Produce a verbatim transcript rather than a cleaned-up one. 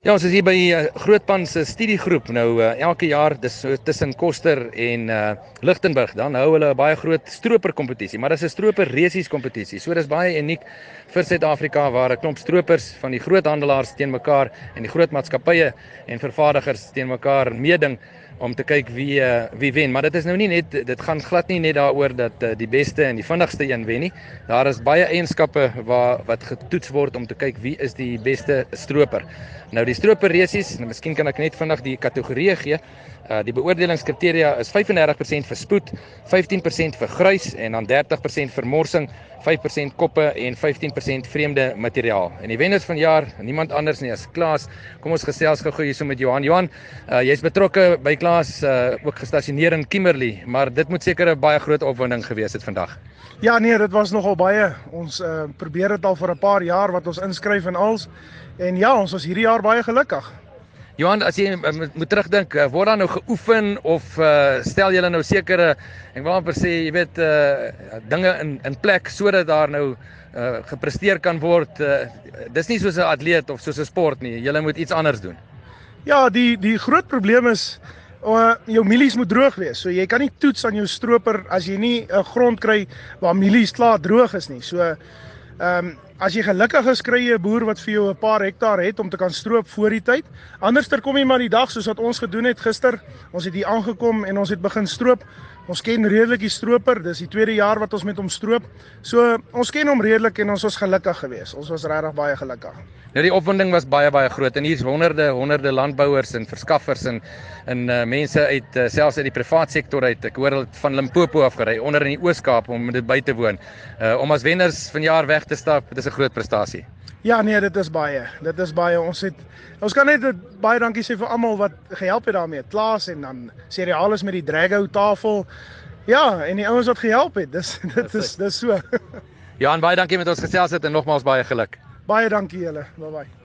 Ja, ons is hier by uh, Grootpan se studiegroep nou uh, elke jaar dis so tussen Koster en uh, Lichtenburg, dan hou hulle 'n baie groot stroper kompetisie, maar dis 'n stroper resies kompetisie. So dis baie uniek vir Suid-Afrika waar 'n klomp stropers van die groothandelaars teen mekaar en die groot maatskappye en vervaardigers teen mekaar meeding om te kyk wie uh, wie wen. Maar dit is nou nie net dit gaan glad nie net daaroor dat uh, die beste en die vinnigste een wen nie. Daar is baie eienskappe waar wat getoets word om te kyk wie is die beste stroper. Nou die stroper resies, nou miskien kan ek net vinnig die kategorieë gee. Uh, die beoordelingskriteria is vyf en dertig persent vir spoed, vyftien persent vir grys en dan dertig persent vir morsing, vyf persent koppe en vyftien persent vreemde materiaal. En die wenners van jaar, niemand anders nie as Klaas. Kom ons gesels gou hier so met Johan. Johan, uh, jy's betrokke by Klaas, uh, ook gestasioneer in Kimberley, maar dit moet seker 'n baie groot opwinding gewees het vandag. Ja nee, dit was nogal baie. Ons uh, probeer dit al vir 'n paar jaar wat ons inskryf en als. En ja, ons was hierdie jaar baie gelukkig. Johan, as jy moet, moet terugdink, word daar nou geoefen of uh, stel julle nou sekere, ek wil amper sê, jy weet, uh, dinge in in plek sodat daar nou uh, gepresteer kan word. Uh, dis nie soos 'n atleet of soos 'n sport nie. Julle moet iets anders doen. Ja, die die groot probleem is uh, jou mielies moet droog wees. So jy kan nie toets aan jou stroper as jy nie 'n uh, grond kry waar mielies klaar droog is nie. So ehm um, as jy gelukkig is, kry jy 'n boer wat vir jou 'n paar hektaar het om te kan stroop voor die tyd. Anderster kom jy maar die dag soos wat ons gedoen het gister. Ons het hier aangekom en ons het begin stroop. Ons ken redelik die stroper, dis die tweede jaar wat ons met hom stroop. So ons ken hom redelik en ons was gelukkig geweest. Ons was regtig baie gelukkig. Nou die opwinding was baie baie groot en hier's honderde honderde landbouers en verskaffers en en uh, mense uit uh, selfs uit die privaat sektor uit. Ek hoor hulle van Limpopo af gery onder in die Oos-Kaap om dit by te woon. Uh, om as wenners vanjaar weg te stap, dit is 'n groot prestasie. Ja nee, dit is baie. Dit is baie. Ons het ons kan net baie dankie sê vir almal wat gehelp het daarmee. Klaas en dan Cerealis met die Drago tafel. Ja, en die ouens wat gehelp het. Dis dit is dis so. Johan, baie dankie met ons gesels het en nogmaals baie geluk. Baie dankie julle. Bye bye.